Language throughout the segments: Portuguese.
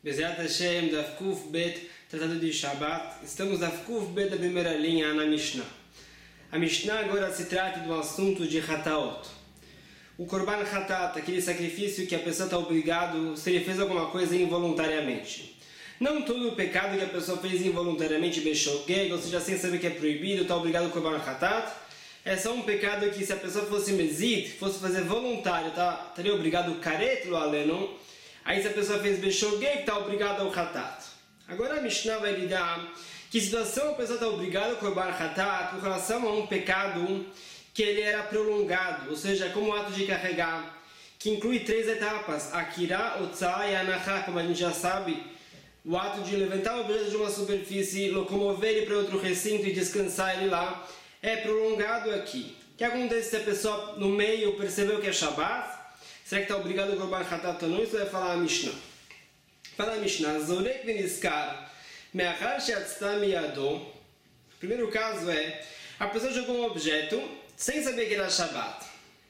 Bezerra Hashem, Daf Kuf Bet, Tratado de Shabbat. Estamos na Kuf Bet da primeira linha na Mishnah. A Mishnah agora se trata do assunto de Hataot. O Korban Hatat, aquele sacrifício que a pessoa está obrigado se ele fez alguma coisa involuntariamente. Não todo o pecado que a pessoa fez involuntariamente, Beshogeg, ou seja, sem saber que é proibido, está obrigado ao Korban Hatat. É só um pecado que se a pessoa fosse mezid, fosse fazer voluntário, estaria obrigado Karet lo Alenon. Aí se a pessoa fez Beshogeg, está obrigado ao Hatat. Agora a Mishnah vai lidar que situação a pessoa está obrigada ao Korban Hatat com relação a um pecado que ele era prolongado, ou seja, como o ato de carregar, que inclui 3 etapas, Akira, Otzah e Anachá, como a gente já sabe, o ato de levantar o objeto de uma superfície, locomover ele para outro recinto e descansar ele lá, é prolongado aqui. O que acontece se a pessoa no meio percebeu que é Shabbat? Será que está obrigado ao Korban Hatat ou não? Isso vai falar a Mishnah. Fala a Mishnah, Zorek veniskar me'achar she'atzta miyado. O primeiro caso é, a pessoa jogou um objeto sem saber que era Shabbat.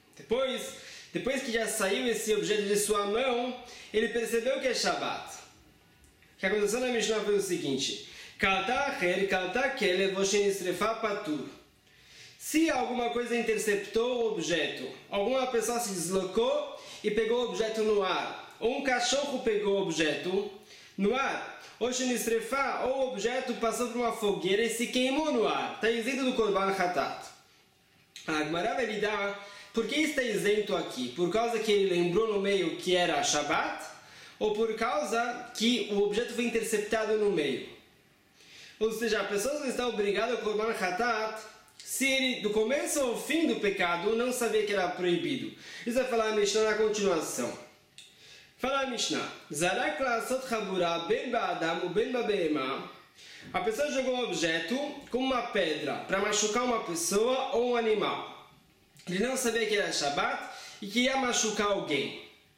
Depois que já saiu esse objeto de sua mão, ele percebeu que é Shabbat. O que aconteceu na Mishnah foi o seguinte, Kalta acher, kalta kele, voshen isrefa patur. Se alguma coisa interceptou o objeto, alguma pessoa se deslocou e pegou o objeto no ar, ou um cachorro pegou o objeto no ar, ou o objeto passou por uma fogueira e se queimou no ar, está isento do Korban Hatat. A Gemara vai lidar, por que está isento aqui? Por causa que ele lembrou no meio que era Shabbat, ou por causa que o objeto foi interceptado no meio? Ou seja, a pessoa não está obrigada ao Korban Hatat se ele, do começo ao fim do pecado, não sabia que era proibido. Isso vai falar a Mishnah na continuação. Fala a Mishnah. Zarak la'asot chabura ben ba'adam u ben ba'behema. A pessoa jogou um objeto com uma pedra para machucar uma pessoa ou um animal. Ele não sabia que era Shabbat e queria machucar alguém.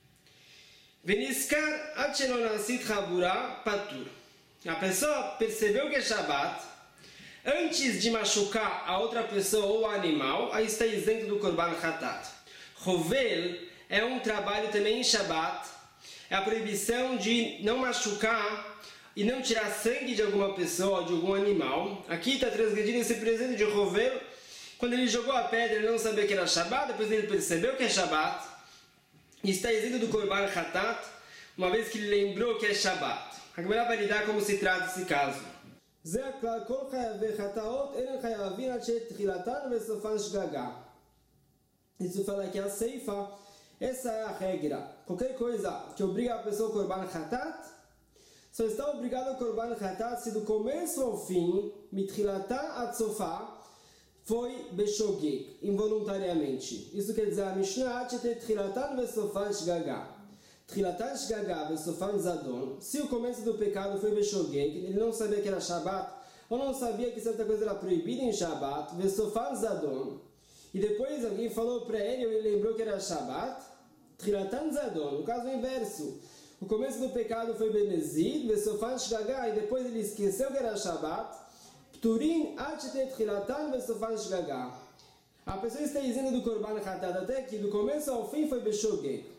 Veniskar ad shelo nasit chabura patur. A pessoa percebeu que é Shabbat. Antes de machucar a outra pessoa ou o animal, aí está isento do Korban Hatat. Rovel é um trabalho também em Shabbat. É a proibição de não machucar e não tirar sangue de alguma pessoa ou de algum animal. Aqui está transgredindo esse presente de Rovel. Quando ele jogou a pedra, ele não sabia que era Shabbat. Depois ele percebeu que é Shabbat. E está isento do Korban Hatat, uma vez que ele lembrou que é Shabbat. A Gemara vai lidar como se trata esse caso. זה הכלל, כל חייבי חטאות אינם חייבים עד שתחילתן וסופן שגגה. Isso fala aqui a Seifa, essa é a regra. Qualquer coisa que obriga a pessoa ao Korban Hatat, só está obrigado ao Korban Hatat se do começo ao fim, mitchilatan ad sofá, foi beshogeg, involuntariamente. Isso quer dizer a Mishnah, עד שתחילתן וסופן שגגה. Trilatan Shgaga Vesofan Zadon. Se o começo do pecado foi Beshogeg, ele não sabia que era Shabbat, ou não sabia que certa coisa era proibida em Shabbat, Vesofan Zadon, e depois alguém falou para ele, ou ele lembrou que era Shabbat, Trilatan Zadon, no caso inverso. O começo do pecado foi Benezid, Vesofan Shgaga, e depois ele esqueceu que era Shabbat, Pturin Achete Trilatan Vesofan Shgaga. A pessoa está dizendo do Korban Hatat até que do começo ao fim foi Beshogeg.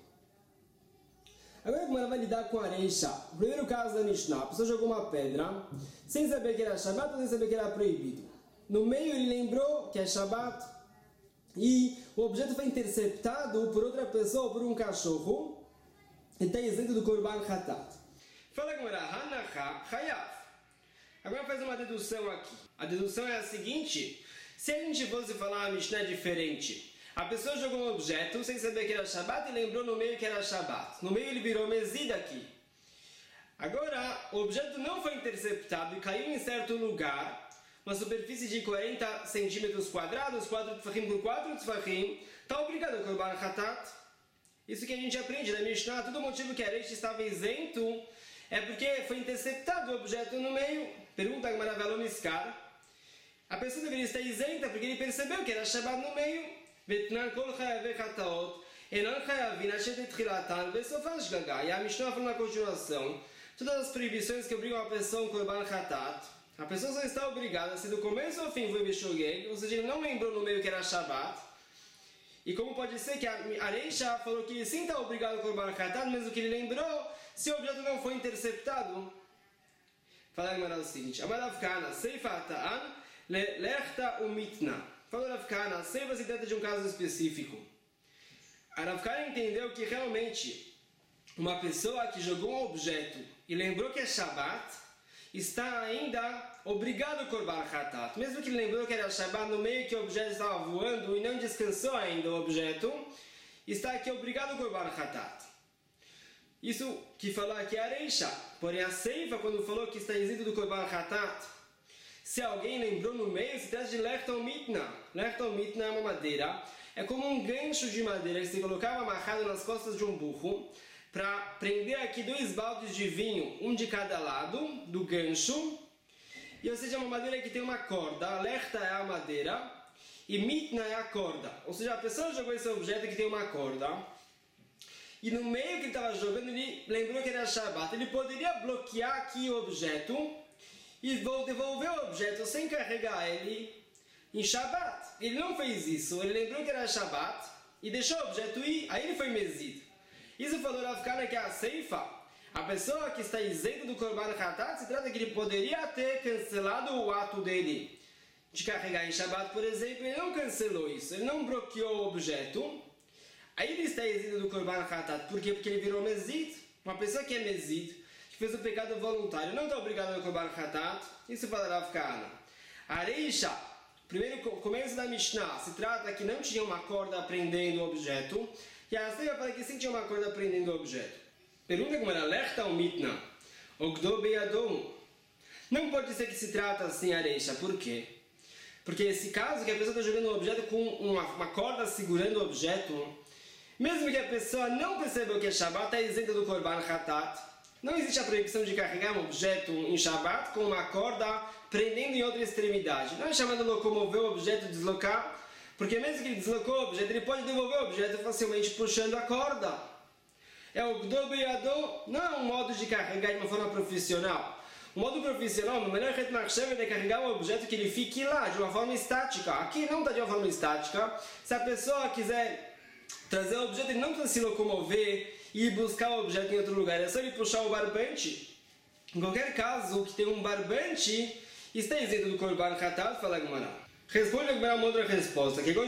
Agora como ela vai lidar com a Reisha? O primeiro caso da Mishnah, a pessoa jogou uma pedra, sem saber que era Shabbat ou sem saber que era proibido. No meio ele lembrou que é Shabbat, e o objeto foi interceptado por outra pessoa ou por um cachorro, e está isento do Korban Hatat. Fala agora, Hanacha Hayav. Agora faz uma dedução aqui. A dedução é a seguinte, se a gente fosse falar a Mishnah diferente, a pessoa jogou um objeto sem saber que era Shabbat e lembrou no meio que era Shabbat. No meio ele virou mezid aqui. Agora, o objeto não foi interceptado e caiu em certo lugar, uma superfície de 40 centímetros quadrados, 4 tefachim por 4 tefachim, está obrigado a Korban Hatat. Isso que a gente aprende na Mishnah, todo motivo que a Reish estava isento é porque foi interceptado o objeto no meio. Pergunta a Gemara Velomiskar. A pessoa deveria estar isenta porque ele percebeu que era Shabbat no meio. ותנן כל חייבי חטאות אינן חייבים עד שתחילתן וסופן שגגה. E a Mishnah fala na continuação, todas as proibições que obrigam a pessoa ao Korban Hatat, a pessoa só está obrigada se do começo ao fim foi Beshogeg, ou seja, ele não lembrou no meio que era Shabbat, E como pode ser que a Reisha falou que ele sim está obrigado a Korban Hatat, mesmo que ele lembrou, se o objeto não foi interceptado? Fala a Gemara o seguinte: Amarav Kana, Seifa Ta'an, Lechta Umitna. Falou Rav Kana, Seifa se trata de um caso específico. A Rav Kana entendeu que realmente uma pessoa que jogou um objeto e lembrou que é Shabbat, está ainda obrigado a Korban Hatat. Mesmo que ele lembrou que era Shabbat, no meio que o objeto estava voando e não descansou ainda o objeto, está aqui obrigado a Korban Hatat. Isso que falou aqui é a Reisha. Porém a Seifa, quando falou que está isento do Korban Hatat, se alguém lembrou no meio, se trata de Lechton Mitna. Lechton Mitna é uma madeira, é como um gancho de madeira que se colocava amarrado nas costas de um burro, para prender aqui 2 baldes de vinho, um de cada lado do gancho, e ou seja, é uma madeira que tem uma corda. A lechta é a madeira e mitna é a corda, ou seja, a pessoa jogou esse objeto que tem uma corda e no meio que ele estava jogando ele lembrou que era Shabbat. Ele poderia bloquear aqui o objeto e devolver o objeto sem carregar ele em Shabbat. Ele não fez isso, ele lembrou que era Shabbat e deixou o objeto ir, aí ele foi mezid. Isso falou Rav Kana que a Seifa, a pessoa que está isenta do Korban Hatat, se trata que ele poderia ter cancelado o ato dele de carregar em Shabbat, por exemplo. Ele não cancelou isso, ele não bloqueou o objeto, aí ele está isento do Korban Hatat. Por quê? Porque ele virou mezid. Uma pessoa que é mezid, que fez o pecado voluntário, não está obrigado ao Korban Hatat. Isso fala Rav Kana. A Reisha, primeiro começo da Mishnah, se trata que não tinha uma corda prendendo o objeto, e a Seifa fala que sim tinha uma corda prendendo o objeto. Pergunta como era Lechta ou Mitna? Ogdo Beyadom. Não pode ser que se trata assim a Reisha. Por quê? Porque esse caso que a pessoa está jogando o objeto com uma corda segurando o objeto, mesmo que a pessoa não perceba que é Shabbat, está isenta do Korban Hatat. Não existe a proibição de carregar um objeto em Shabbat com uma corda prendendo em outra extremidade. Não é chamado de locomover o objeto, deslocar, porque mesmo que ele deslocou o objeto, ele pode devolver o objeto facilmente puxando a corda. É o Gdobeador, não é um modo de carregar de uma forma profissional. O modo profissional, o melhor jeito é carregar o objeto que ele fique lá, de uma forma estática. Aqui não está de uma forma estática. Se a pessoa quiser trazer o objeto, ele não precisa se locomover e buscar o objeto em outro lugar. É só ele puxar o barbante. Em qualquer caso, que tem um barbante, está isento do Korban Hatat, fala a Gemara. Responde a Gemara uma outra resposta, que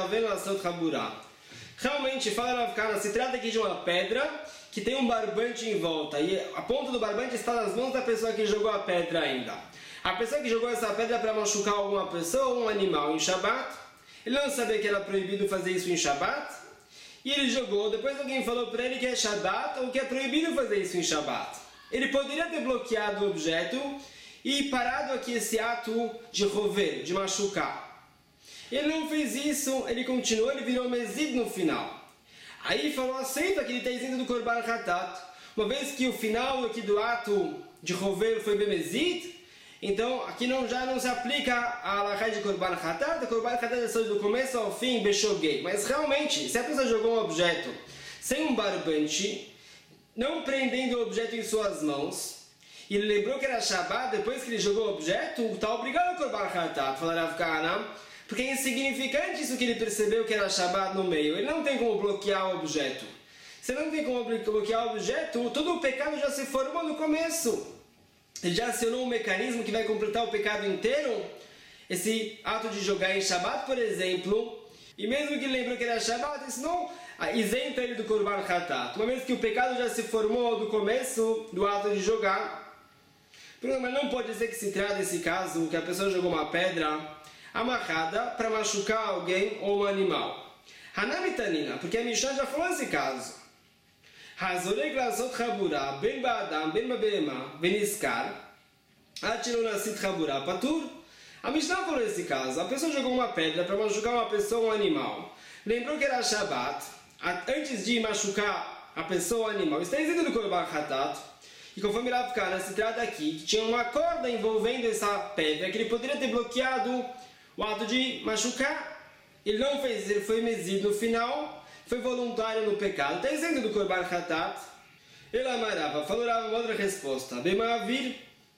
realmente, fala Rav Kana, se trata aqui de uma pedra que tem um barbante em volta, e a ponta do barbante está nas mãos da pessoa que jogou a pedra ainda. A pessoa que jogou essa pedra para machucar alguma pessoa ou um animal em Shabbat, ele não sabia que era proibido fazer isso em Shabbat, e ele jogou, depois alguém falou para ele que é Shabbat ou que é proibido fazer isso em Shabbat. Ele poderia ter bloqueado o objeto e parado aqui esse ato de rover, de machucar. Ele não fez isso, ele continuou, ele virou mezid no final. Aí falou, aceita que ele está isento do Korban Hatat. Uma vez que o final aqui do ato de rover foi bemezid, então aqui já não se aplica a alahá de Korban Hatat. O Korban Hatat é só do começo ao fim, bechoguei. Mas realmente, se a pessoa jogou um objeto sem um barbante, não prendendo o objeto em suas mãos, e ele lembrou que era Shabbat, depois que ele jogou o objeto, está obrigado a Korban Hatat, fala Rav Kana, porque é insignificante isso que ele percebeu que era Shabbat no meio. Ele não tem como bloquear o objeto. Se não tem como bloquear o objeto, todo o pecado já se formou no começo. Ele já acionou um mecanismo que vai completar o pecado inteiro. Esse ato de jogar em Shabbat, por exemplo, e mesmo que ele lembrou que era Shabbat, isso não isenta ele do Korban Hatat. Uma vez que o pecado já se formou do começo do ato de jogar, mas não pode ser que se trata desse caso que a pessoa jogou uma pedra amarrada para machucar alguém ou um animal. Hanami Tanina, porque a Mishnah já falou esse caso. Hazorek lasot chabura, ben ba'adam, ben ba'behema, beniskar, atilo nasit chabura, patur. A Mishnah falou esse caso. A pessoa jogou uma pedra para machucar uma pessoa ou um animal. Lembrou que era Shabbat. Antes de machucar a pessoa ou o animal, está isento do Korban Hatat. E conforme Rav Kana, se trata aqui que tinha uma corda envolvendo essa pedra, que ele poderia ter bloqueado o ato de machucar. Ele não fez, ele foi mezid no final, foi voluntário no pecado. Está isento do Korban Hatat. Ele amarava, falou uma outra resposta. Bemavir,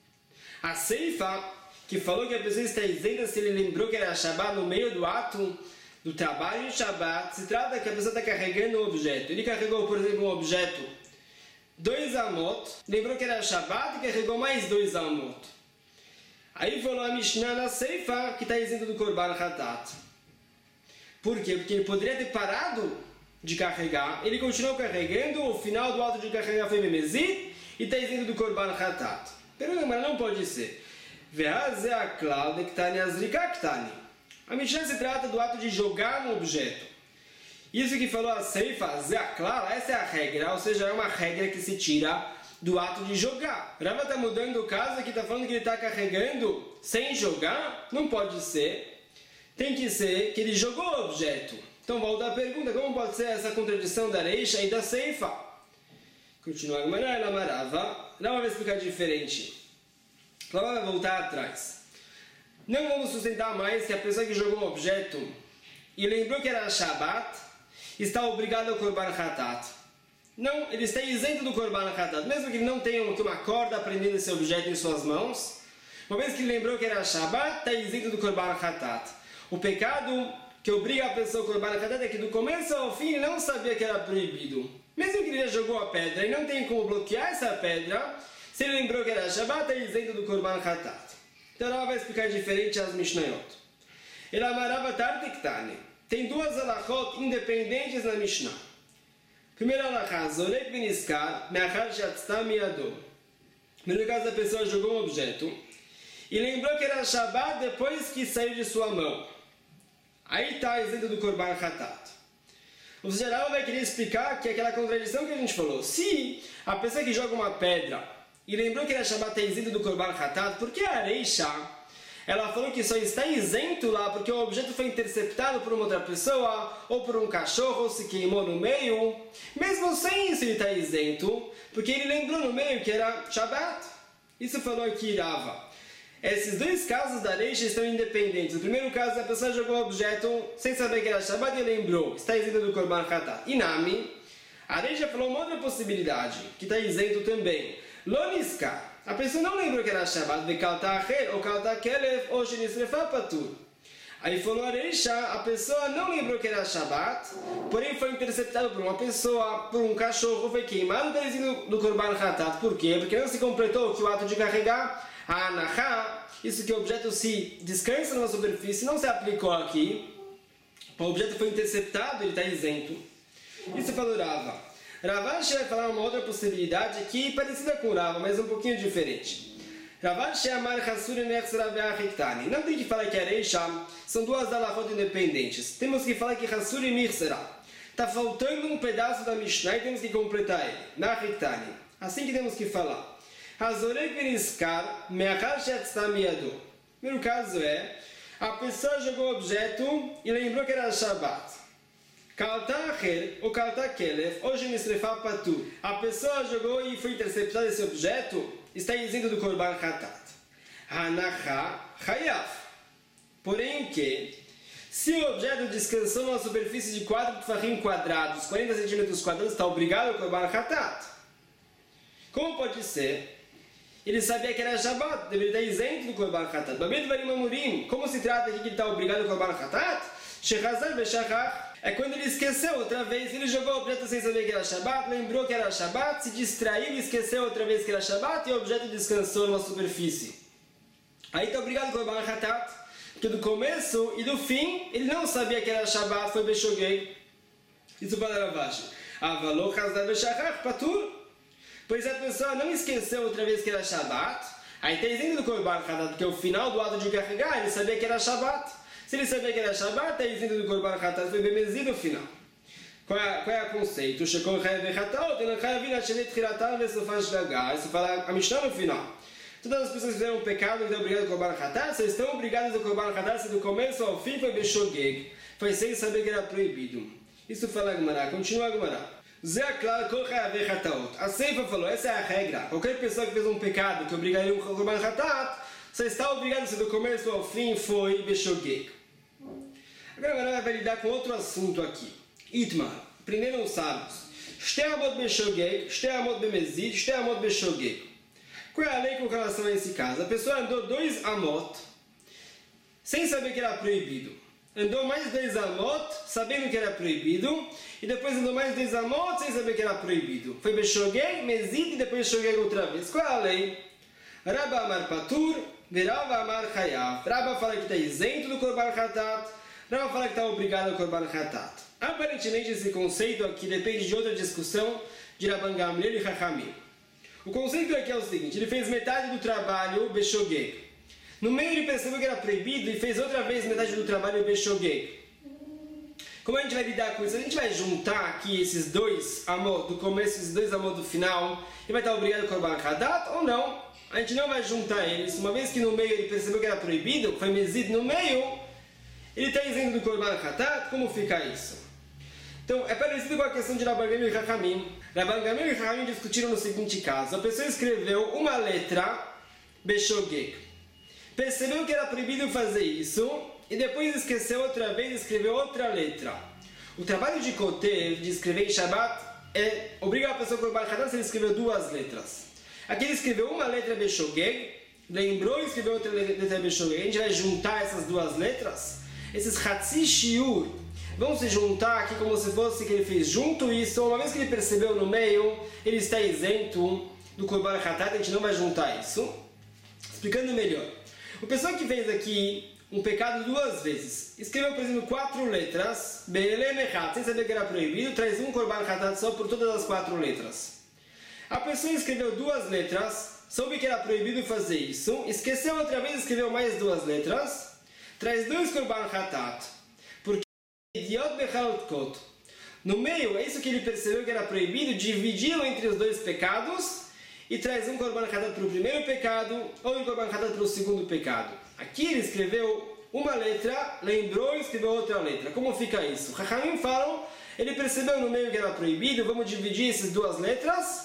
a Seifa, que falou que a pessoa está isenta se ele lembrou que era Shabbat no meio do ato, do trabalho de Shabbat, se trata que a pessoa está carregando um objeto. Ele carregou, por exemplo, um objeto 2 amot, lembrou que era Shabbat e carregou mais 2 amot. Aí falou a Mishnah na Seifa que está isento do Korban Hatat. Por quê? Porque ele poderia ter parado de carregar, ele continuou carregando, o final do ato de carregar foi Bemezid e está isento do Korban Hatat. Mas não pode ser. A Mishnah se trata do ato de jogar no objeto. Isso que falou a Seifa, essa é a regra, ou seja, é uma regra que se tira do ato de jogar. Rava está mudando o caso aqui, está falando que ele está carregando sem jogar, não pode ser. Tem que ser que ele jogou o objeto. Então volta a pergunta, como pode ser essa contradição da Reisha e da Seifa? Continua a Gemara, ela marava. Rava vai explicar diferente. Rava vai voltar atrás. Não vamos sustentar mais que a pessoa que jogou um objeto e lembrou que era Shabbat, está obrigado ao Korban Hatat. Não, ele está isento do Korban Hatat. Mesmo que ele não tenha uma corda prendendo esse objeto em suas mãos, uma vez que ele lembrou que era Shabbat, está isento do Korban Hatat. O pecado que obriga a pessoa ao Korban Hatat é que do começo ao fim ele não sabia que era proibido. Mesmo que ele já jogou a pedra e não tem como bloquear essa pedra, se ele lembrou que era Shabbat, está isento do Korban Hatat. Então ela vai explicar diferente as Mishnayot. Ela amarava Tartiktane. Tem 2 halachot independentes na Mishnah. Primeiro halachá, Zorek Beniskar, Meachar Shatzta Miado. No caso da pessoa jogou um objeto e lembrou que era Shabbat depois que saiu de sua mão. Aí está isento do Korban Hatat. O geral vai querer explicar que é aquela contradição que a gente falou. Se a pessoa que joga uma pedra e lembrou que era Shabbat é isento do Korban Hatat, por que a Reisha, ela falou que só está isento lá porque o objeto foi interceptado por uma outra pessoa, ou por um cachorro, ou se queimou no meio. Mesmo sem isso ele está isento, porque ele lembrou no meio que era Shabbat. Isso falou aqui Rava. Esses 2 casos da Reisha estão independentes. O primeiro caso, a pessoa jogou o objeto sem saber que era Shabbat e lembrou, está isento do Korban Hatat. Inami, a Reisha falou uma outra possibilidade, que está isento também. Loniska, a pessoa não lembrou que era Shabbat, ou Kalta Kelev, ou Shenisrefa Patur. Aí falou a Reisha, a pessoa não lembrou que era Shabbat, porém foi interceptado por uma pessoa, por um cachorro, foi queimado do Korban Hatat. Por quê? Porque não se completou que o ato de carregar a Anahá, isso que o objeto se descansa na superfície, não se aplicou aqui. O objeto foi interceptado, ele está isento. Isso falou Rava. Ravashi vai falar uma outra possibilidade aqui, parecida com Rava, mas um pouquinho diferente. Ravashi amar Hassuri Nechsra Ve'achiktani. Não tem que falar que a Reisha são 2 halachot independentes. Temos que falar que Hassuri Nechsra está faltando um pedaço da Mishnah e temos que completar ele. Nachiktani. Assim que temos que falar. Hazorek Veniskar Meachar Shetzta Miado. O primeiro caso é, a pessoa jogou o objeto e lembrou que era Shabbat. Kaltacher ou Kaltakelev, hoje Nisrefa Patu. A pessoa jogou e foi interceptado esse objeto, está isento do Korban Hatat. Hanacha Hayav. Porém que, se o objeto descansou numa superfície de 4 tefachim quadrados, 40 centímetros quadrados, está obrigado ao Korban Hatat. Como pode ser? Ele sabia que era Shabbat, deveria estar isento do Korban Hatat. Babed Varim Amurim, como se trata aqui que ele está obrigado ao Korban Hatat? Shechazar Beshachach. É quando ele esqueceu outra vez, ele jogou o objeto sem saber que era Shabbat, lembrou que era Shabbat, se distraiu e esqueceu outra vez que era Shabbat e o objeto descansou numa superfície. Aí está obrigado com o Korban Hatat, porque do começo e do fim ele não sabia que era Shabbat, foi Beshogeg. Isso para Ravashi. Avalou Chazar Beshachach Patur. Pois a pessoa não esqueceu outra vez que era Shabbat, aí está isento do Korban Hatat, porque o final do ato de carregar ele sabia que era Shabbat. Se ele sabia que era Shabbat, está isento do Korban Hatat, foi Bemezid no final. Qual é o conceito? Isso fala a Mishnah no final. Todas as pessoas que fizeram um pecado e estão obrigadas ao Korban Hatat, só estão obrigadas ao Korban Hatat se do começo ao fim foi Beshogeg, foi sem saber que era proibido. Isso fala a Gemara, continua a Gemara. A Seifa falou, essa é a regra. Qualquer pessoa que fez um pecado que obrigaria o Korban Hatat, só está obrigado se do começo ao fim foi Beshogeg. Agora vai lidar com outro assunto aqui. Itmar, aprenderam os sábios. Shteamot Beshogeg, Shteamot Bemezid, Shteamot Beshogeg. Qual é a lei com relação a esse caso? A pessoa andou 2 amot sem saber que era proibido. andou mais 2 amot, sabendo que era proibido, e depois andou mais 2 amot, sem saber que era proibido. Foi Beshogeg, Mezid, e depois Shogeg outra vez. Qual é a lei? Rabba Amar Patur, Verava Amar Chayav. Rabba fala que está isento do Korban Hatat, Rabba fala que está obrigado ao Korban Hatat. Aparentemente esse conceito aqui depende de outra discussão de Rabban Gamliel e Chachamim. O conceito aqui é o seguinte, ele fez metade do trabalho Beshogeg. No meio ele percebeu que era proibido e fez outra vez metade do trabalho Beshogeg. Como a gente vai lidar com isso? A gente vai juntar aqui esses 2 amot do começo e esses 2 amot do final e vai estar obrigado ao Korban Hatat ou não? A gente não vai juntar eles. Uma vez que no meio ele percebeu que era proibido, foi Mezid no meio, ele está isento do Korban Hatat, como fica isso? Então, é parecido com a questão de Rabban Gamliel e Chachamim. Rabban Gamliel e Chachamim discutiram no seguinte caso. A pessoa escreveu uma letra Beshogeg. Percebeu que era proibido fazer isso e depois esqueceu outra vez e escreveu outra letra. O trabalho de Kotev, de escrever em Shabbat, obriga a pessoa a Korban Hatat se ele escreveu 2 letras. Aqui ele escreveu uma letra Beshogeg, lembrou e escreveu outra letra Beshogeg. A gente vai juntar essas 2 letras. Esses Hatzi Shiur vão se juntar aqui como se fosse que ele fez junto isso. Uma vez que ele percebeu no meio, ele está isento do Korban Hatat, a gente não vai juntar isso. Explicando melhor. O pessoa que fez aqui um pecado 2 vezes, escreveu, por exemplo, 4 letras, Be'elem Echat, sem saber que era proibido, traz um Korban Hatat só por todas as 4 letras. A pessoa escreveu 2 letras, soube que era proibido fazer isso, esqueceu outra vez e escreveu mais 2 letras, traz 2 Korban Hatat, porque Idiot Bechalot Kot. No meio, é isso que ele percebeu que era proibido, dividiu entre os 2 pecados, e traz um Korban Hatat para o primeiro pecado, ou um Korban Hatat para o segundo pecado. Aqui ele escreveu uma letra, lembrou e escreveu outra letra. Como fica isso? Chachamim falam, ele percebeu no meio que era proibido, vamos dividir essas 2 letras.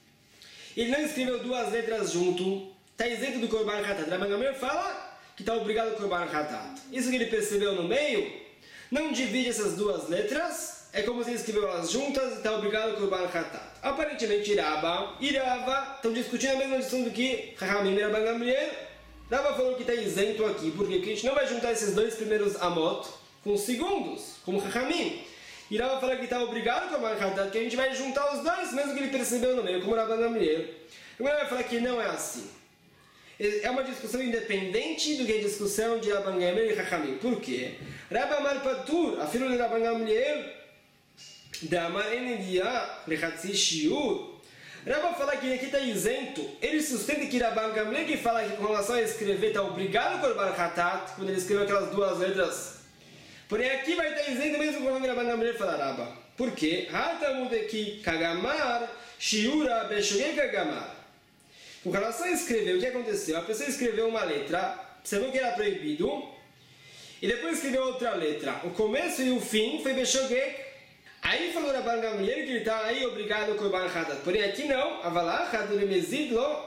Ele não escreveu 2 letras junto, está isento do Korban Hatat. Rabban Gamliel fala que está obrigado ao Korban Hatat. Isso que ele percebeu no meio, não divide essas 2 letras, é como se ele escreveu elas juntas e está obrigado ao Korban Hatat. Aparentemente Rabba e Rava estão discutindo a mesma discussão do que Chachamim e Rabban Gamliel. Rava falou que está isento aqui, porque a gente não vai juntar esses 2 primeiros amot com os segundos, como Chachamim. E Rava fala que está obrigado ao Korban Hatat, que a gente vai juntar os 2, mesmo que ele percebeu no meio, como Rabban Gamliel. O Rava vai falar que não é assim. É uma discussão independente do que a discussão de Rabban Gamliel e Chachamim. Por quê? Rabba Amar Patur, a filha de Rabban Gamliel, Damar Enedia Lechatzi Shiur. Rabba fala que aqui está isento. Ele sustenta que Rabban Gamliel que fala que com relação a escrever está obrigado ao Korban Hatat, quando ele escreveu aquelas 2 letras. Porém aqui vai estar isento mesmo quando Rabban Gamliel fala Rabba. Por quê? Hatamud aqui Kagamar Shiura Beshogeg Kagamar. Com relação a escrever, o que aconteceu? A pessoa escreveu uma letra, percebeu que era proibido, e depois escreveu outra letra. O começo e o fim foi Beshogeg. Aí falou Rabban Gamliel que ele está aí obrigado ao Korban Hatat. Porém aqui não. Avalach, Mezid, lo.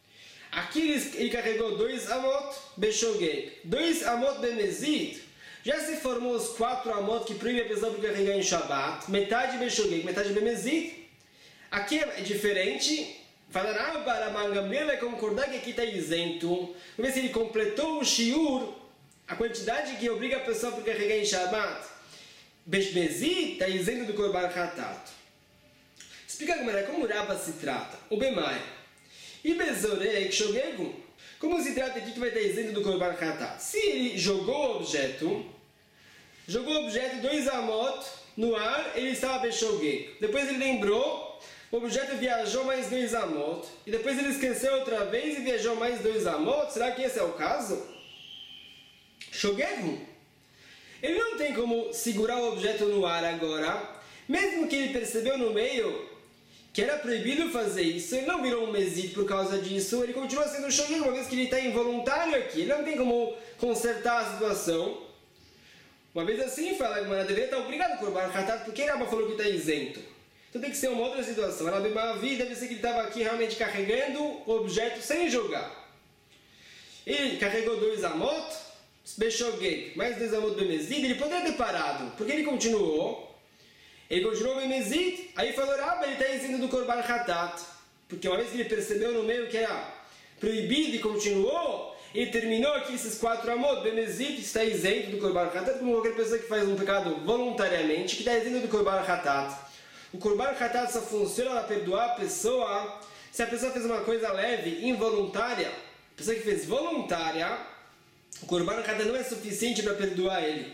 Aqui ele carregou 2 amot Beshogeg. 2 amot Bemezid. Já se formou os 4 amot que proíbe a pessoa por carregar em Shabbat. Metade Beshogeg, metade Bemezid. Aqui é diferente. Falará, Rabban Gamliel vai concordar que aqui está isento. Vamos ver se ele completou o shiur, a quantidade que obriga a pessoa por carregar em Shabbat. Beshmezid está isento do Korban Hatat. Explica como Rabba se trata. O Bemai. E Bezorek Shogegu. Como se trata aqui que vai estar isento do Korban Hatat? Se ele jogou o objeto 2 amot no ar, ele estava Beshogeg. Depois ele lembrou, o objeto viajou mais 2 amot. E depois ele esqueceu outra vez e viajou mais 2 amot. Será que esse é o caso? Shogegu. Ele não tem como segurar o objeto no ar agora, mesmo que ele percebeu no meio que era proibido fazer isso, ele não virou um Mezid por causa disso, ele continua sendo Shogeg, uma vez que ele está involuntário aqui, ele não tem como consertar a situação. Uma vez assim, fala que deveria estar obrigado por Korban Hatat, porque Rabba falou que está isento. Então tem que ser uma outra situação. Rabbi Mavi deve ser que ele estava aqui realmente carregando o objeto sem jogar. Ele carregou 2 amot, Beshogeg, mais 2 amot Bemezid, ele poderia ter parado, porque ele continuou Bemezid, aí falou, ele está isento do Korban Hatat, porque uma vez que ele percebeu no meio que era proibido e continuou, e terminou aqui esses 4 amot, Bemezit está isento do Korban Hatat, como qualquer pessoa que faz um pecado voluntariamente, que está isento do Korban Hatat. O Korban Hatat só funciona para perdoar a pessoa se a pessoa fez uma coisa leve, involuntária. A pessoa que fez voluntária, o Korban Hatat não é suficiente para perdoar ele.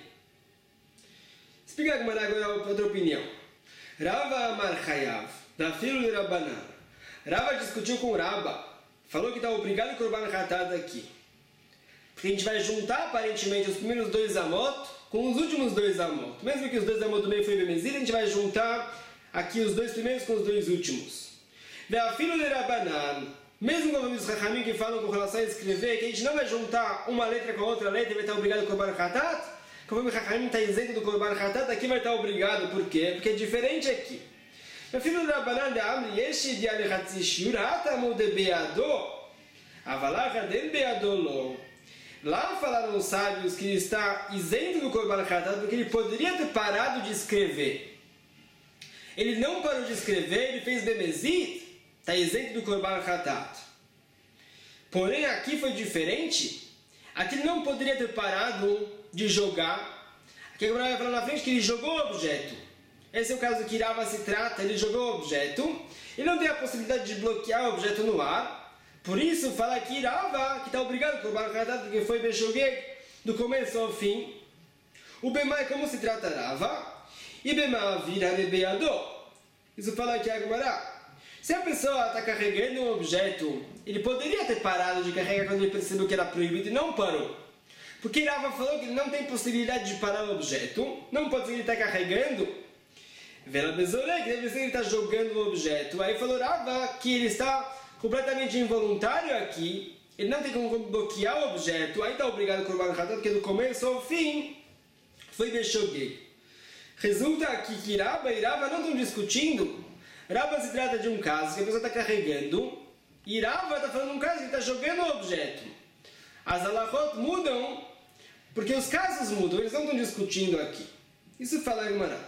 Explica agora outra opinião. Rava Amar Chayav, da filho de Rabbanan. Rava discutiu com Rabba, falou que está obrigado a Korban Hatat aqui. Porque a gente vai juntar aparentemente os primeiros 2 amot com os últimos 2 amot. Mesmo que os 2 amot do meio foi Bemezid, a gente vai juntar aqui os 2 primeiros com os 2 últimos. Da filho de Rabbanan, mesmo com os Chachamim que falam com relação a escrever, que a gente não vai juntar uma letra com a outra letra e vai estar obrigado a Korban Hatat, conforme o Chachamim está isento do Korban Hatat, aqui vai estar obrigado. Por quê? Porque é diferente aqui. אפילו רבנן דאמרי יש ידיעה לחצי שיעור, התאמו דבידו, אבל אחת אין בידו לא. Lá falaram os sábios que ele está isento do Korban Hatat porque ele poderia ter parado de escrever. Ele não parou de escrever, ele fez Bemezid, está isento do Korban Hatat. Porém, aqui foi diferente. Aqui ele não poderia ter parado de jogar. Aqui a Gemara vai falar na frente que ele jogou o objeto. Esse é o caso que Rava se trata, ele jogou o objeto, ele não tem a possibilidade de bloquear o objeto no ar, por isso fala aqui Rava, que está obrigado a Korban Hatat, porque foi Beshogeg do começo ao fim. O Bema é como se trata Rava, e Bema vira Bebeado. Isso fala aqui a Gemara. Se a pessoa está carregando um objeto, ele poderia ter parado de carregar quando ele percebeu que era proibido e não parou. Porque Rava falou que ele não tem possibilidade de parar o objeto, não pode ser que ele está carregando, Vela Bezorek, deve ser que ele está jogando o objeto. Aí falou Rava que ele está completamente involuntário aqui, ele não tem como bloquear o objeto, aí está obrigado a Korban Hatat, porque do começo ao fim foi Beshogeg. Resulta aqui que Rava e Rava não estão discutindo. Rava se trata de um caso que a pessoa está carregando, e Rava está falando de um caso que está jogando o objeto. As halachot mudam, porque os casos mudam, eles não estão discutindo aqui. Isso fala a Gemara.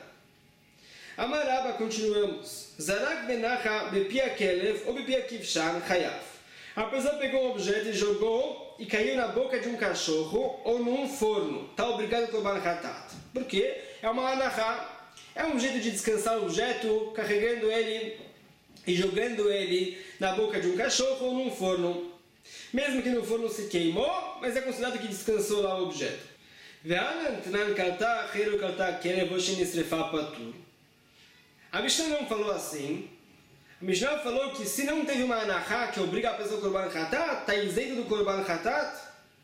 Amaraba, continuamos. Zarak benacha bepia kelev ou bepia kivshan chayav. A pessoa pegou um objeto e jogou e caiu na boca de um cachorro ou num forno. Está obrigado a Korban Hatat. Por quê? É uma anahá. É um jeito de descansar o objeto, carregando ele e jogando ele na boca de um cachorro ou num forno. Mesmo que no forno se queimou, mas é considerado que descansou lá o objeto. A Mishnah não falou assim. A Mishnah falou que se não teve uma anahá que obriga a pessoa a Korban Hatat, está isento do Korban Hatat.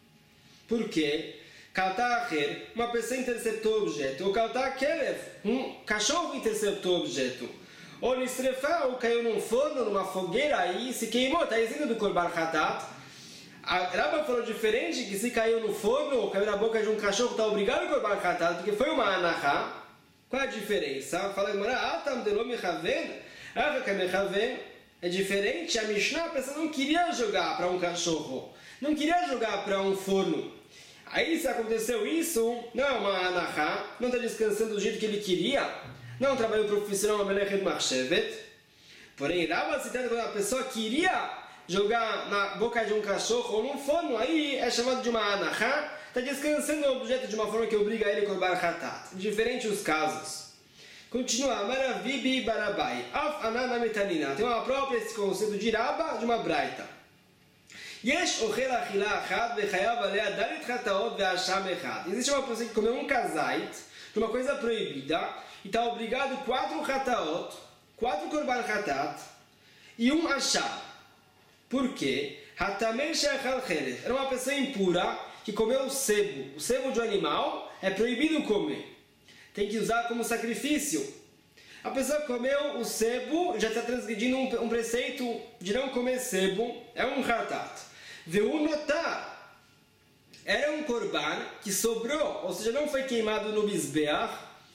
Por quê? Kaltacher, uma pessoa interceptou o objeto. Ou Kaltacher, um cachorro interceptou o objeto. Ou Nisrefa, ou caiu num forno, numa fogueira e se queimou, está isento do Korban Hatat. A Rabba falou diferente, que se caiu no forno ou caiu na boca de um cachorro, está obrigado a Korban Hatat, porque foi uma anahá. Qual a diferença? Fala a Gemara, Atam de lo mechaven, Avaka mechaven. É diferente, a Mishnah, a pessoa não queria jogar para um cachorro, não queria jogar para um forno. Aí se aconteceu isso, não é uma anahá, não está descansando do jeito que ele queria, não é um trabalho profissional, uma melechet machshevet. Porém, Rabba se trata quando a pessoa queria jogar na boca de um cachorro ou num forno, aí é chamado de uma anahá, está descansando o objeto de uma forma que obriga ele a Korban Hatat. Diferente os casos. Continua, Maravibi Barabai, Af Anana Metanina. Tem uma própria esse conceito de Rabba, de uma braita. Yesh Ochel Achila Achad Vechayav Alea Dalit Chataot Ve'asham Echad. Existe uma pessoa que comeu um kazait, de uma coisa proibida, e está obrigado 4 Chataot, 4 Korban Hatat, e um Asham. Por quê? Hatamel Sheachal Chelet. Era uma pessoa impura que comeu o sebo. O sebo de um animal é proibido comer. Tem que usar como sacrifício. A pessoa comeu o sebo, já está transgredindo um preceito de não comer sebo. É um hatat. Veu notar. Era um korban que sobrou, ou seja, não foi queimado no Mizbeach,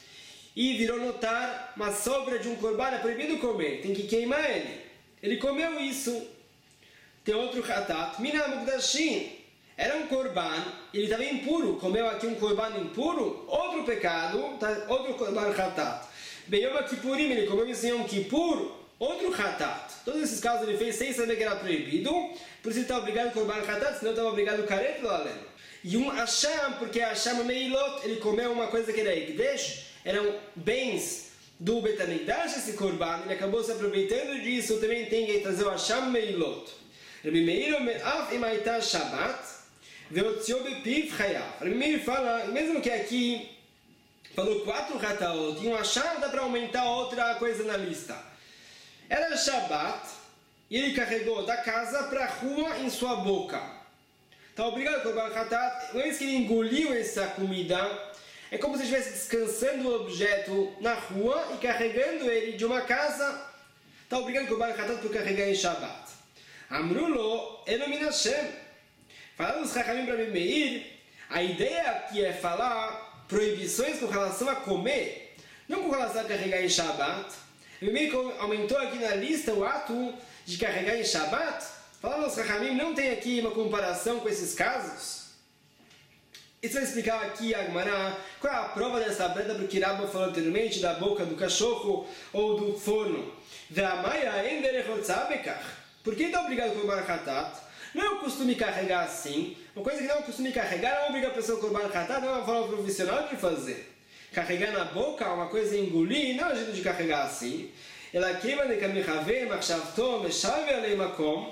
e virou notar uma sobra de um korban, é proibido comer. Tem que queimar ele. Ele comeu isso. Tem outro hatat. Mina Mugdashin. Era um korban, ele estava impuro, comeu aqui um korban impuro, outro pecado, outro korban hatat. Beyom Kippurim, ele comeu isso em Yom Kippur, Outro Hatat. Todos esses casos ele fez sem saber que era proibido, por isso ele está obrigado a Korban Hatat, senão estava obrigado a Karet lo aleno. E um Hasham, porque Hasham Meilot, ele comeu uma coisa que era Ekdesh, eram bens do Bet HaMikdash, esse Korban, ele acabou se aproveitando disso, também tem que trazer o Hasham Meilot. Rabbi Meir Af Imaita Shabbat, Veotzio Bepiv Chayav. Rabbi Meir fala, mesmo que aqui falou 4 Hataot, e um Hasham dá para aumentar outra coisa na lista. Era Shabbat, e ele carregou da casa para a rua em sua boca. Está obrigado a Korban Hatat. Uma vez que ele engoliu essa comida, é como se estivesse descansando o objeto na rua e carregando ele de uma casa. Está obrigado a Korban Hatat por carregar em Shabbat. Amrulo Elomin Hashem. Falando os Chachamim para Meir, a ideia aqui é falar proibições com relação a comer, não com relação a carregar em Shabbat. Meir aumentou aqui na lista o ato de carregar em Shabbat. Falando aos Chachamim, não tem aqui uma comparação com esses casos? Isso vai explicar aqui a Gemara qual é a prova dessa breda do que Rabba falou anteriormente, da boca do cachorro ou do forno. Por que está obrigado a Korban Hatat? Não é o costume carregar assim. Uma coisa que não é o costume carregar, não obriga a pessoa a Korban Hatat, não é uma forma profissional de fazer. Carregar na boca, uma coisa engolir, não é o jeito de carregar assim. Ela queima de kamichavei, machshavto, meshave alei makom.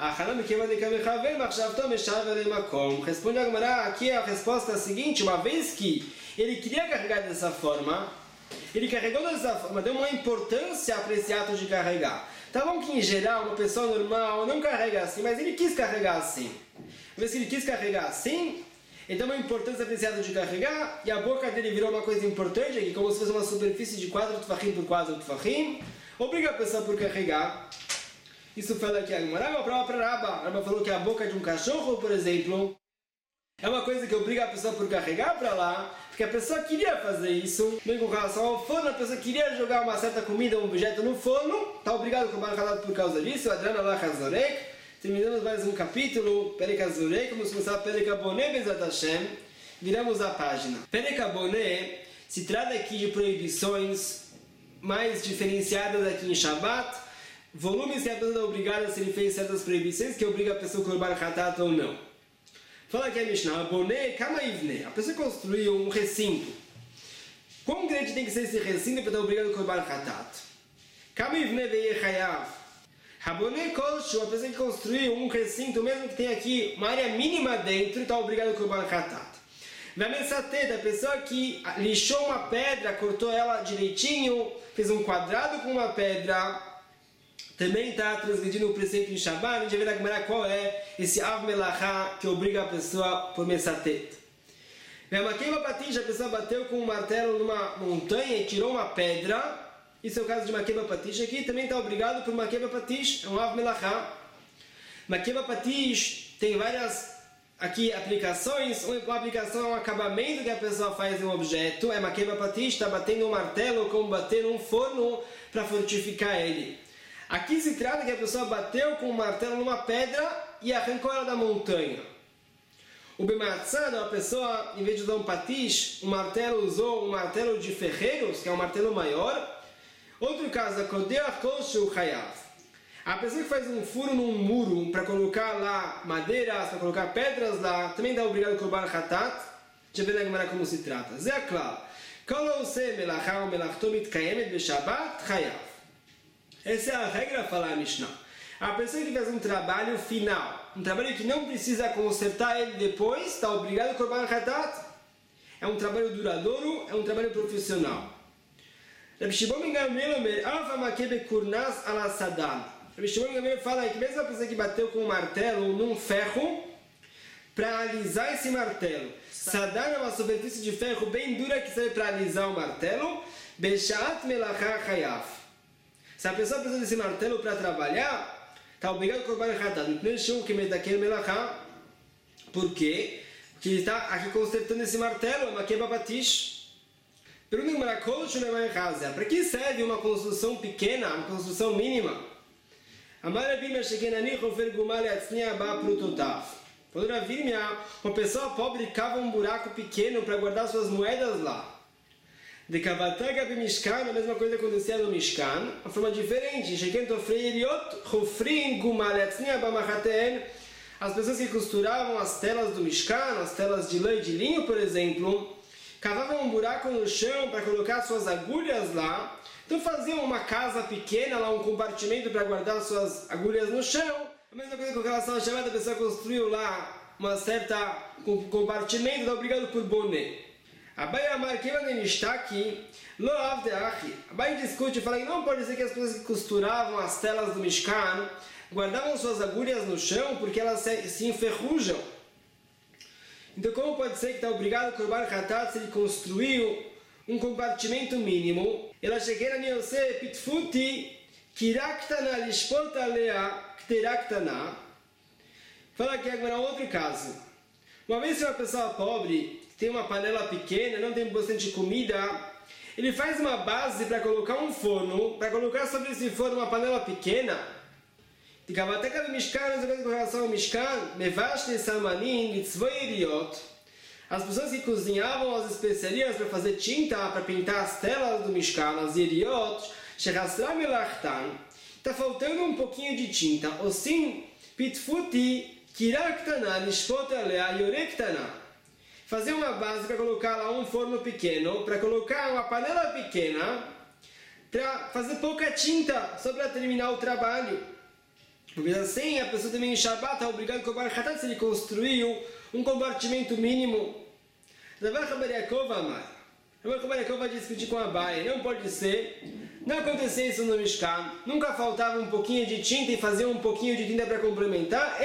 Responde a Gemara, aqui a resposta é a seguinte: uma vez que ele queria carregar dessa forma, ele carregou dessa forma, deu uma importância para esse ato de carregar. Tá bom que em geral uma pessoa normal não carrega assim, mas ele quis carregar assim. Uma vez que ele quis carregar assim, ele deu uma importância para esse ato de carregar, e a boca dele virou uma coisa importante aqui, como se fosse uma superfície de 4 tefachim por 4 tefachim, obriga a pessoa por carregar. Isso fala aqui a Gemara, é uma prova para Rabba. Rabba falou que a boca de um cachorro, por exemplo, é uma coisa que obriga a pessoa por carregar para lá, porque a pessoa queria fazer isso. Bem com relação ao forno, a pessoa queria jogar uma certa comida, um objeto no forno, está obrigado a Korban Hatat por causa disso. Adran Allah Hazorek. Terminamos mais um capítulo, Perek Hazorek, vamos começar Perek Aboné Bezat Hashem. Viramos a página. Perek Aboné se trata aqui de proibições mais diferenciadas aqui em Shabbat. Volume se a pessoa é obrigada se ele fez certas proibições que obriga a pessoa a Korban Hatat ou não. Fala aqui a Mishnah, Boné Kama Ivne. A pessoa construiu um recinto. Quão grande tem que ser esse recinto para estar obrigado a Korban Hatat? Kama Ivne Veye Chayav. Raboné Kolshu, a pessoa que construiu um recinto, mesmo que tenha aqui uma área mínima dentro, está obrigado a Korban Hatat. Vamensateta, a pessoa que lixou uma pedra, cortou ela direitinho, fez um quadrado com uma pedra, também está transgredindo o preceito em Shabbat. A gente vai ver na Gemara qual é esse Av Melachá que obriga a pessoa por Mesatet. A pessoa bateu com um martelo numa montanha e tirou uma pedra. Isso é o caso de Makeba Patish. Aqui também está obrigado por Makeba Patish, é um Av Melachá. Makeba Patish tem várias aqui aplicações. Uma aplicação é um acabamento que a pessoa faz em um objeto. É Makeba Patish, está batendo um martelo como bater num forno para fortificar ele. Aqui se trata que a pessoa bateu com um martelo numa pedra e arrancou ela da montanha. O Bematzad, a pessoa, em vez de usar um patish, um martelo, usou um martelo de ferreiros, que é um martelo maior. Outro caso, a pessoa que faz um furo num muro para colocar lá madeiras, para colocar pedras lá, também dá obrigado a Korban Hatat. Deixa eu ver na Gemara como se trata. Zé claro. Essa é a regra, falar a Mishnah. A pessoa que faz um trabalho final, um trabalho que não precisa consertar ele depois, está obrigado a Korban Hatat. É um trabalho duradouro, é um trabalho profissional. Rabbi Shimon ben Gamliel fala que mesmo a pessoa que bateu com um martelo num ferro, para alisar esse martelo, Sadan é uma superfície de ferro bem dura que serve para alisar o martelo, Beshat Melachá Chayav. Se a pessoa precisa desse martelo para trabalhar, está obrigado a Korban Hatat. Por quê? Porque ele está aqui consertando esse martelo, é uma Makeba Patish. Pergunta para que serve uma construção pequena, uma construção mínima? Falou Ravirmia, uma pessoa pobre cava um buraco pequeno para guardar suas moedas lá. De Kavatega Bimishkan, a mesma coisa acontecia no Mishkan, uma forma diferente. As pessoas que costuravam as telas do Mishkan, as telas de lã e de linho, por exemplo, cavavam um buraco no chão para colocar suas agulhas lá. Então faziam uma casa pequena, lá um compartimento para guardar suas agulhas no chão. A mesma coisa com relação à Shabbat, a pessoa construiu lá uma certa compartimento, está obrigado por boné. Abai Amar Kivan está aqui, Lo Avde Achi. Abai discute e fala que não pode ser que as pessoas que costuravam as telas do Mishkan guardavam suas agulhas no chão porque elas se enferrujam. Então como pode ser que está obrigado a Korban Hatat se ele construiu um compartimento mínimo? Ela chequeira niose pitfuti kiraktana lishpot alea kteraktana. Fala aqui agora outro caso. Uma vez que uma pessoa pobre tem uma panela pequena, não tem bastante comida, ele faz uma base para colocar um forno, para colocar sobre esse forno uma panela pequena. Com relação ao Mishkan, as pessoas que cozinhavam as especiarias para fazer tinta, para pintar as telas do Mishkan, as iriot, está faltando um pouquinho de tinta. Osim, pitfuti, kiraktana, lishpot alea, yorektana. Fazer uma base para colocar lá um forno pequeno, para colocar uma panela pequena, para fazer pouca tinta, só para terminar o trabalho. Porque assim, a pessoa também em Shabbat está obrigada a Korban Hatat se ele construiu um compartimento mínimo. Rav Chabar Yaakov Amar. Rav Chabar Yaakov vai discutir com Abai. Não pode ser. Não acontecia isso no Mishkan. Nunca faltava um pouquinho de tinta e fazia um pouquinho de tinta para complementar.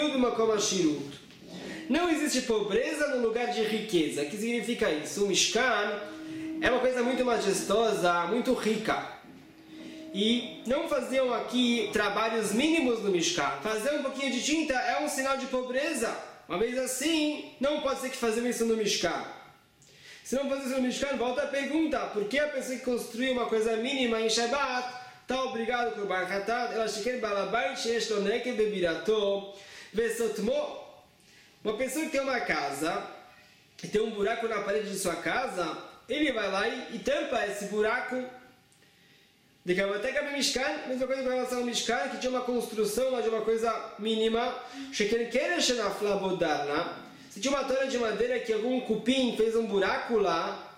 Não existe pobreza no lugar de riqueza. O que significa isso? O Mishkan é uma coisa muito majestosa, muito rica. E não faziam aqui trabalhos mínimos no Mishkan. Fazer um pouquinho de tinta é um sinal de pobreza. Uma vez assim, não pode ser que faziam isso no Mishkan. Se não fazer isso no Mishkan, volta a pergunta. Por que a pessoa que construiu uma coisa mínima em Shabbat está obrigada com o Korban Hatat? Ela chequer balabait sheyesh lo nekev bebirato vesotmo. Uma pessoa que tem uma casa e tem um buraco na parede de sua casa, ele vai lá e tampa esse buraco. De Kavatega Bimishkan, mesma coisa com relação ao Mishkan, que tinha uma construção lá de uma coisa mínima. Se tinha uma torre de madeira que algum cupim fez um buraco lá,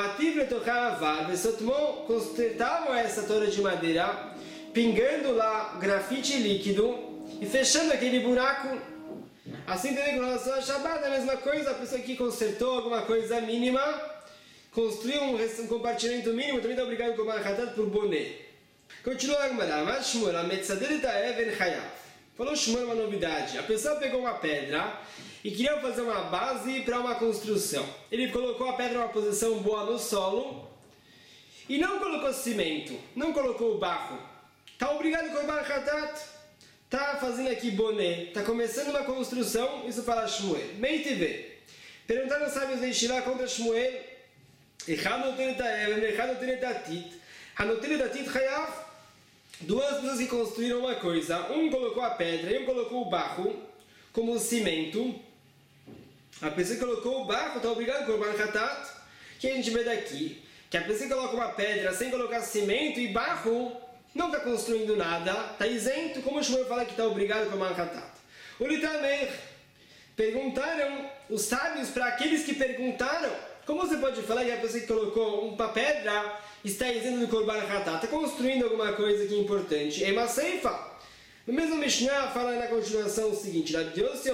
consertavam essa torre de madeira, pingando lá grafite líquido e fechando aquele buraco. Assim também com relação a Shabbat, a mesma coisa, a pessoa que consertou alguma coisa mínima, construiu um compartimento mínimo, também está obrigado a Korban Hatat por boné. Continua a Gemara. Mas Shmuel, a metzadelet even chayav. Falou Shmuel uma novidade. A pessoa pegou uma pedra e queria fazer uma base para uma construção. Ele colocou a pedra em uma posição boa no solo e não colocou cimento, não colocou barro. Está obrigado a Korban Hatat. Está fazendo aqui boné, está começando uma construção, isso fala Shmuel. Meitive. Perguntaram os sábios de Yeshiva contra Shmuel. Duas pessoas que construíram uma coisa, um colocou a pedra e um colocou o barro como cimento. A pessoa que colocou o barro está obrigada a Korban Hatat. O que a gente vê daqui? Que a pessoa que coloca uma pedra sem colocar cimento e barro não está construindo nada, está isento, como o Shmuel fala que está obrigado a Korban Hatat. O Litamer, perguntaram os sábios para aqueles que perguntaram: como você pode falar que a pessoa que colocou uma pedra está isento do Korban Hatat? Está construindo alguma coisa que é importante. É uma ceifa. No mesmo Mishnah fala na continuação o seguinte: Depois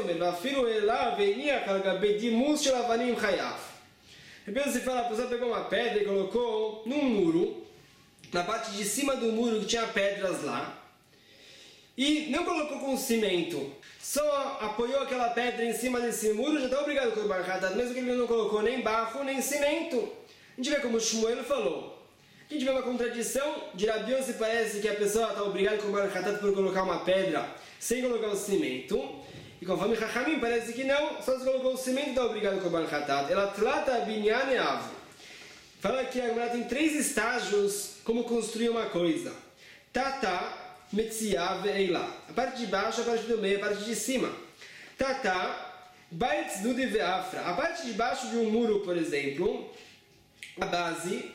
você fala, a pessoa pegou uma pedra e colocou num muro, na parte de cima do muro que tinha pedras lá, e não colocou com cimento, só apoiou aquela pedra em cima desse muro, já está obrigado com o Korban Hatat, mesmo que ele não colocou nem barro nem cimento. A gente vê como o Shmuel falou. A gente vê uma contradição. De Rabi Yossi parece que a pessoa está obrigada com o Korban Hatat por colocar uma pedra sem colocar o cimento. E conforme Chachamim parece que não, só se colocou o cimento está obrigado com o Korban Hatat. Ela trata binyan eav. Fala que agora tem 3 estágios como construir uma coisa. Tata, Metziav e Eila. A parte de baixo, a parte do meio, a parte de cima. Tata, Baitz Dudi Veafra. A parte de baixo de um muro, por exemplo, a base,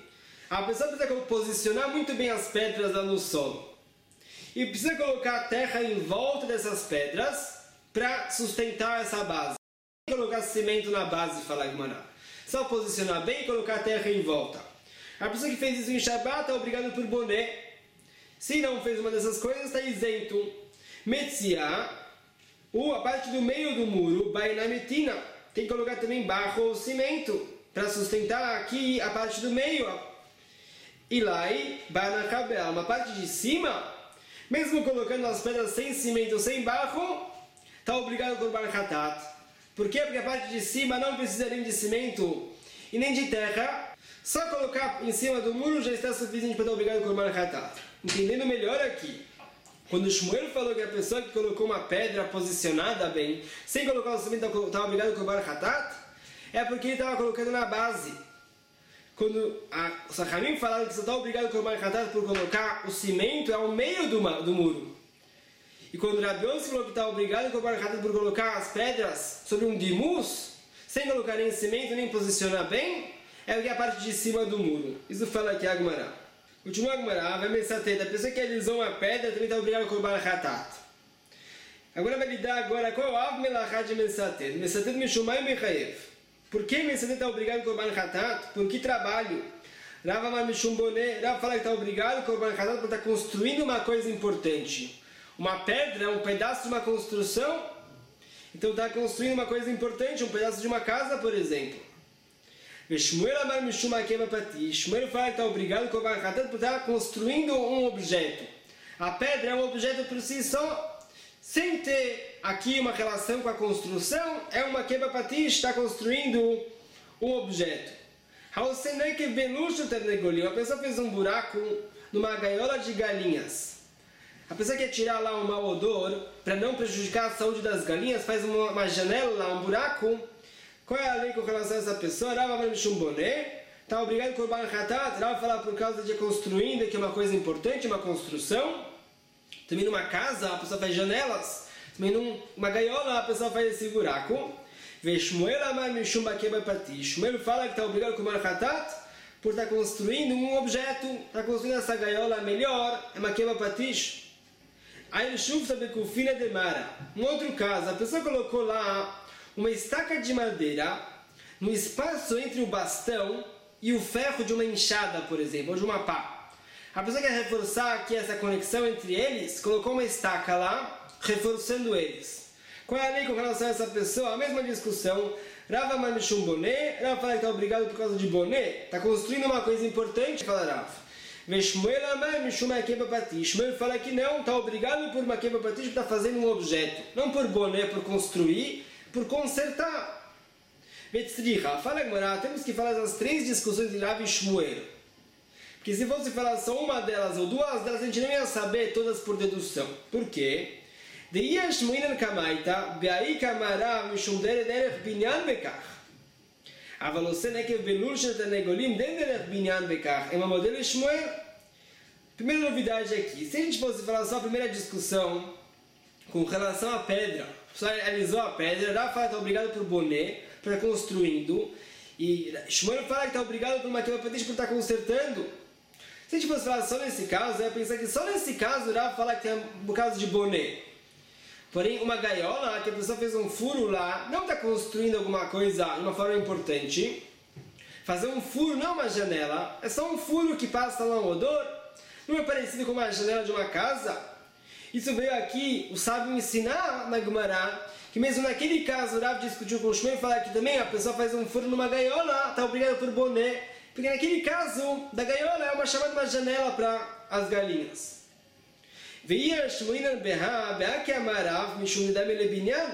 A pessoa precisa posicionar muito bem as pedras lá no solo. E precisa colocar a terra em volta dessas pedras para sustentar essa base. Não colocar cimento na base, fala Gemara. Só posicionar bem e colocar a terra em volta. A pessoa que fez isso em Shabbat está obrigada por boné. Se não fez uma dessas coisas, está isento. Metzia, a parte do meio do muro, bainametina, tem que colocar também barro ou cimento para sustentar aqui a parte do meio. E lá, uma parte de cima, mesmo colocando as pedras sem cimento, sem barro, está obrigado por Korban Hatat. Por quê? Porque a parte de cima não precisa nem de cimento e nem de terra. Só colocar em cima do muro já está suficiente para estar obrigado por Korban Hatat. Entendendo melhor aqui, quando Shmuel falou que a pessoa que colocou uma pedra posicionada bem, sem colocar o cimento, estava obrigado por Korban Hatat, é porque ele estava colocando na base. Quando os Sahamim falaram que você está obrigado por Korban Hatat por colocar o cimento, é ao meio do muro. E quando Rabi Yossi falou que está obrigado por Korban Hatat por colocar as pedras sobre um dimus, sem colocar nem cimento, nem posicionar bem, é porque é a parte de cima do muro. Isso fala aqui a Gemara. Continua a Gemara, vai Mesateta. A pessoa que alisou uma pedra também está obrigada a Korban Hatat. Agora vai lidar qual é o Av Melachá de Mesateta. Mesateta Mishumai Mechaev. Por que Mesateta está obrigado a Korban Hatat? Por que trabalho? Rava Amar Mishum Boné. Rava fala que está obrigado a Korban Hatat por estar construindo uma coisa importante. Uma pedra é um pedaço de uma construção. Então está construindo uma coisa importante, um pedaço de uma casa, por exemplo. Shmuel Amar Mishum Akeva Pati. Shmuel fala que está obrigado a Korban Hatat por estar construindo um objeto. A pedra é um objeto por si só, sem ter aqui uma relação com a construção, é uma Akeva Pati, está construindo um objeto. A pessoa fez um buraco numa gaiola de galinhas. A pessoa quer tirar lá um mau odor, para não prejudicar a saúde das galinhas, faz uma janela lá, um buraco. Qual é a lei com relação a essa pessoa? Rava Amar Mishum Boné. Está obrigado a Korban Hatat. Rava fala por causa de construindo, que é uma coisa importante, uma construção. Também numa casa, a pessoa faz janelas. Também numa gaiola, a pessoa faz esse buraco. Shmuel Amar Mishum Bakeba Pati. Shmuel fala que está obrigado a Korban Hatat por estar construindo um objeto. Está construindo essa gaiola melhor. É Makeba Patish. Aí ele chuva Bekufina de Mara. Um outro caso, a pessoa colocou lá uma estaca de madeira no espaço entre o bastão e o ferro de uma enxada, por exemplo, ou de uma pá. A pessoa quer reforçar aqui essa conexão entre eles, colocou uma estaca lá, reforçando eles. Qual é a lei com relação a essa pessoa? A mesma discussão. Rava Amar Mishum Boné. Rava fala que está obrigado por causa de boné. Está construindo uma coisa importante, fala Rava. Shmuel Amar Mishum Akeva Pati. Shmuel fala que não, está obrigado por uma Akeva Pati, está fazendo um objeto. Não por boné, por construir, por consertar. Betzricha, fala Gemara, temos que falar as três discussões de Rav e Shmuel. Porque se fosse falar só uma delas ou duas delas, a gente não ia saber todas por dedução. Por quê? Deia Shmuel Kamaita, Beai Kamara, Mishum Derech Binyan Bekach. Avalose Nekev Belul Shetanegolim, Derech Binyan Bekach. É uma modelo de Shmuel. Primeira novidade aqui, se a gente fosse falar só a primeira discussão com relação à pedra, só alisou a pedra, Rav fala que está obrigado por boné, por estar construindo, e Shmuel fala que está obrigado por uma Akeva Pati por estar consertando. Se a gente fosse falar só nesse caso, eu ia pensar que só nesse caso Rav fala que é por causa de boné. Porém, uma gaiola, que a pessoa fez um furo lá, não está construindo alguma coisa de uma forma importante. Fazer um furo não é uma janela, é só um furo que passa lá um odor, não é parecido com uma janela de uma casa. Isso veio aqui, o sábio ensinar na Gemara, que mesmo naquele caso o Rav discutiu com o Shmuel e falou que também a pessoa faz um furo numa gaiola, está obrigado por boné, porque naquele caso da gaiola é uma chamada de uma janela para as galinhas. Veia Shmuel Beha, Beha que amarav, Mishum Nidam Elebinyan,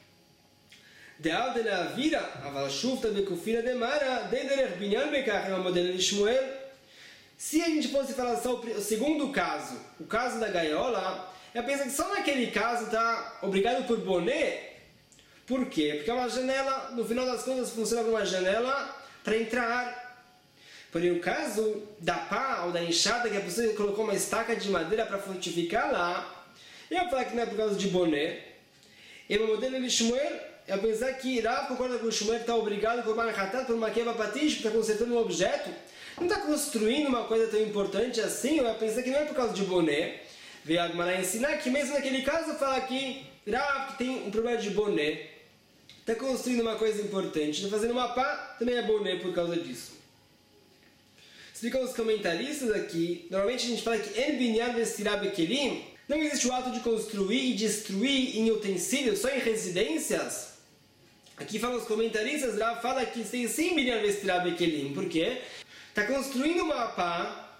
Deal de la Vira, Aval Shufta Bekufina de Mara, Denderech Binyan Bekach, é uma modelo de Shmuel. Se a gente fosse falar só o segundo caso, o caso da gaiola, eu penso que só naquele caso está obrigado por boné. Por quê? Porque é uma janela, no final das contas funciona como uma janela para entrar. Porém, o caso da pá ou da enxada, que a pessoa colocou uma estaca de madeira para fortificar lá, eu vou falar que não é por causa de boné. E o modelo de Shmuel, é pensar que Rav concorda com o Shmuel que está obrigado a Korban Hatat por uma quebra patish, porque está consertando um objeto. Não está construindo uma coisa tão importante assim, ou é pensar que não é por causa de boné. Veio a Gemara ensinar que mesmo naquele caso fala que Rav que tem um problema de boné, está construindo uma coisa importante, está fazendo uma pá, também é boné por causa disso. Explicam os comentaristas aqui, normalmente a gente fala que En binyan vestirá bekelim, não existe o ato de construir e destruir em utensílios, só em residências. Aqui falam os comentaristas, Rav fala que tem sim binyan vestirá bekelim, por quê? Está construindo uma pá,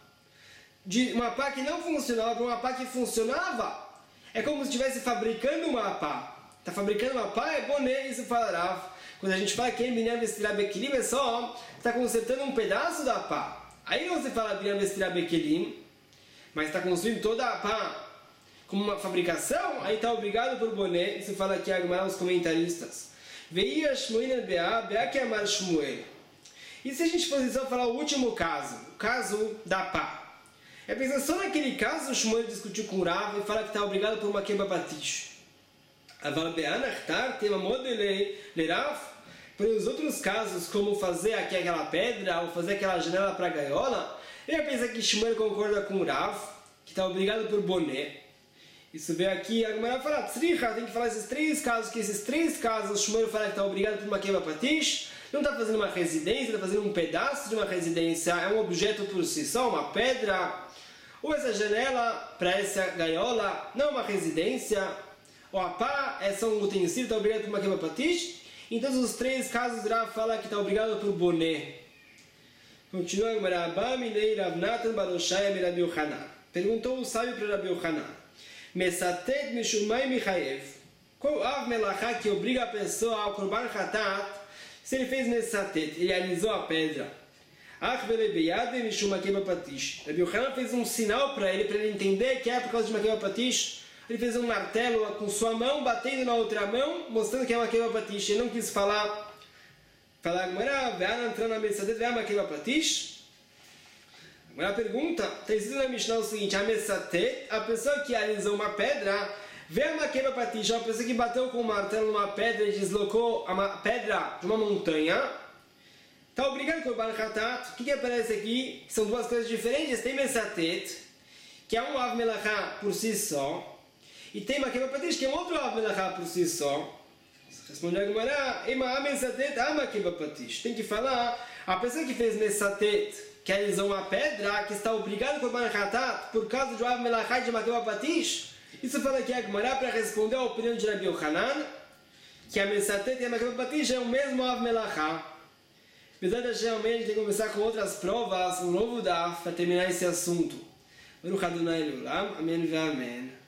de uma pá que não funcionava para uma pá que funcionava. É como se estivesse fabricando uma pá. Está fabricando uma pá, é boné, isso fala Rav. Quando a gente fala que En binyan vestirá bekelim, é só está consertando um pedaço da pá. Aí não se fala binyan vestirá bekelim, mas está construindo toda a pá como uma fabricação, aí está obrigado por boné, isso fala aqui agora os comentaristas. Veia Shmuel Bea que amar Shmuel. E se a gente fosse só falar o último caso, o caso da pá? É pensando só naquele caso, o Shmuel discutiu com o Rav e fala que está obrigado por uma quebra patish. Aval Bea Nachtar tem uma modele Rav. Para os outros casos, como fazer aqui aquela pedra ou fazer aquela janela para a gaiola, ele pensa que Shmuel concorda com o Rav, que está obrigado por boné. Isso veio aqui, a Gemara fala, tem que falar esses três casos, que esses três casos, Shmuel fala que está obrigado por uma quebra patish, não está fazendo uma residência, está fazendo um pedaço de uma residência, é um objeto por si só, uma pedra, ou essa janela para essa gaiola, não é uma residência, ou a pá, é só um utensílio, está obrigado por uma quebra patish. Em todos os três casos, Rav fala que está obrigado por boné. Continua a Gemara, Baminei Rav Natan Baroshaya Rabi Yochanan. Perguntou o sábio para Rabi Yochanan, Mesatet Mishumai Michaev. Qual Av Melachá que obriga a pessoa ao Korban Hatat se ele fez Mesatet, ele alisou a pedra? Ach Velebeyade Mishuma Keba Patish. Rabi Yochanan fez um sinal para ele entender que é por causa de uma Keba Patish. Ele fez um martelo com sua mão, batendo na outra mão, mostrando que é uma quebra patish. Ele não quis falar, vai entrar na Mesatet, vai uma quebra patish. Agora a pergunta, está escrito na Mishnah o seguinte, a Mesatet, a pessoa que alisou uma pedra, vê uma quebra patish, uma pessoa que bateu com um martelo numa pedra e deslocou a pedra de uma montanha, está obrigado com o Korban Hatat. O que aparece aqui? São duas coisas diferentes. Tem Mesatet, que é um Av Melachá por si só, e tem uma quebra patish, que é um outro Av Melachá por si só. Responde a Gemara, Ema Mesatet ama quebra patish. Tem que falar, a pessoa que fez Mesatet, que alisou uma pedra, que está obrigado com o Korban Hatat por causa de um Av Melachá de uma quebra patish. Isso fala aqui a Gemara para responder a opinião de Rabi Yochanan, que a Mesatet e a quebra patish é o mesmo Av Melachá. Apesar de realmente tem que começar com outras provas, um novo daf para terminar esse assunto. Baruch Adonai Leolam, amém e amém.